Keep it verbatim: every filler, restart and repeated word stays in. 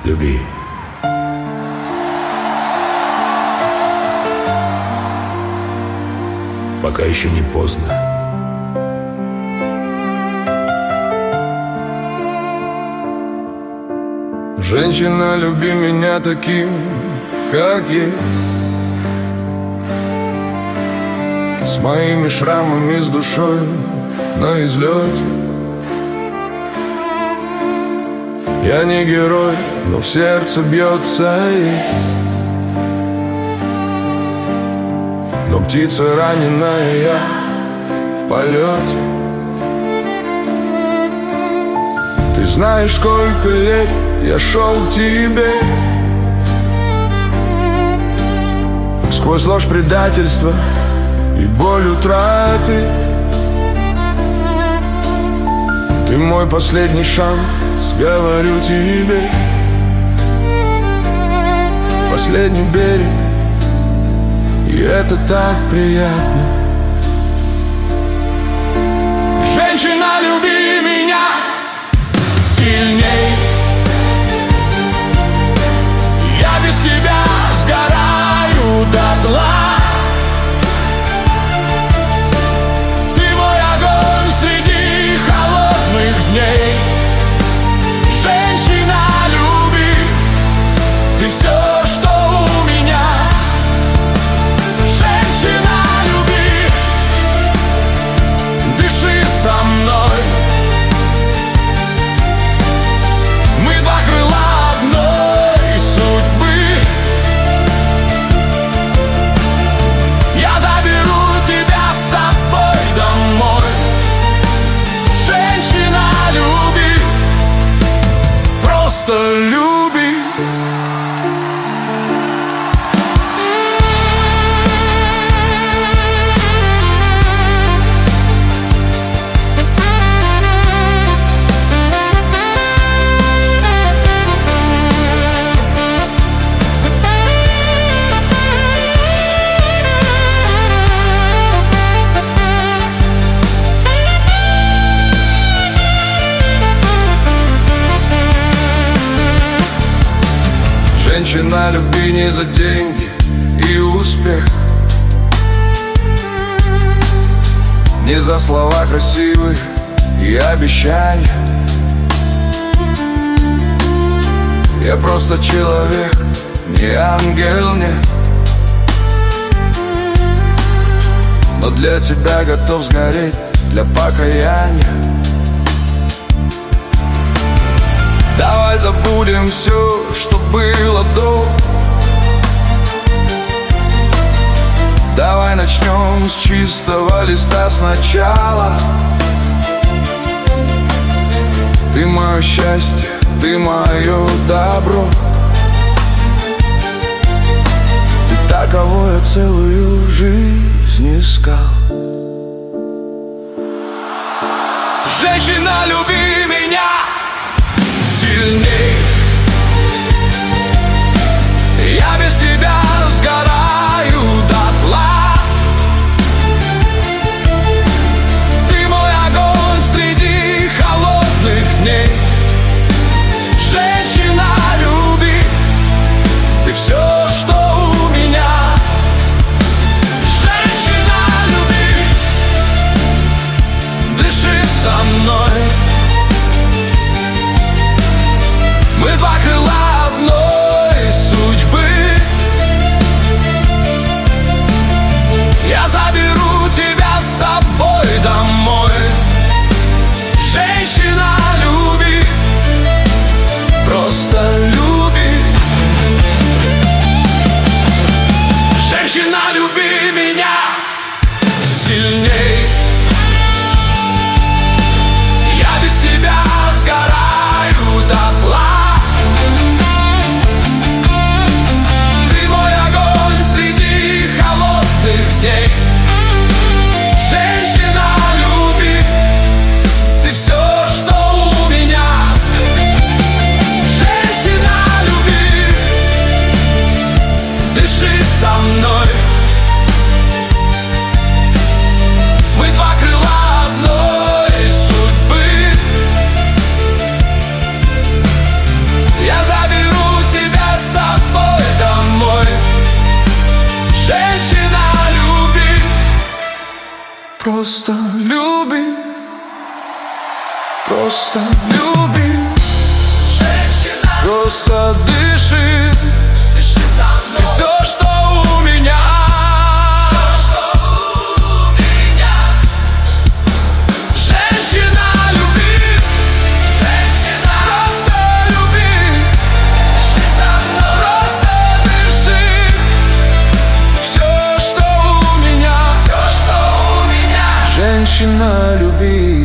люби. Пока еще не поздно. Женщина, люби меня таким, как есть, с моими шрамами, с душой на излете. Я не герой, но в сердце бьется есть. Но птица раненая, я в полете. Ты знаешь, сколько лет я шел к тебе, сквозь ложь предательства и боль утраты. Ты мой последний шанс, говорю тебе. Последний берег, и это так приятно. Женщина, люби меня сильней. Я без тебя сгораю дотла. Ты мой огонь среди холодных дней. Женщина, люби, ты все, что у меня. Женщина, люби, дыши со мной. Мы два крыла одной судьбы. Я заберу тебя с собой домой. Женщина, люби, просто люби. Женщина, люби не за деньги и успех, не за слова красивые и обещания. Я просто человек, не ангел, нет. Но для тебя готов сгореть, для покаяния. Давай забудем все, что было до. Давай начнем с чистого листа сначала. Ты мое счастье, ты мое добро. Ты та, кого я целую жизнь искал. Женщина, люби меня сильней. Я без тебя сгораю дотла. Ты мой огонь среди холодных дней. Женщина, люби, ты все, что у меня. Женщина, люби, дыши со мной. Просто люби, просто люби. Женщина, Просто дыши, дыши за мной. ты все, что у меня. Все, что у меня. Женщина, люби, Женщина, просто люби. дыши за мной. Просто дыши, ты все, что у меня. Все, что у меня. Женщина, люби.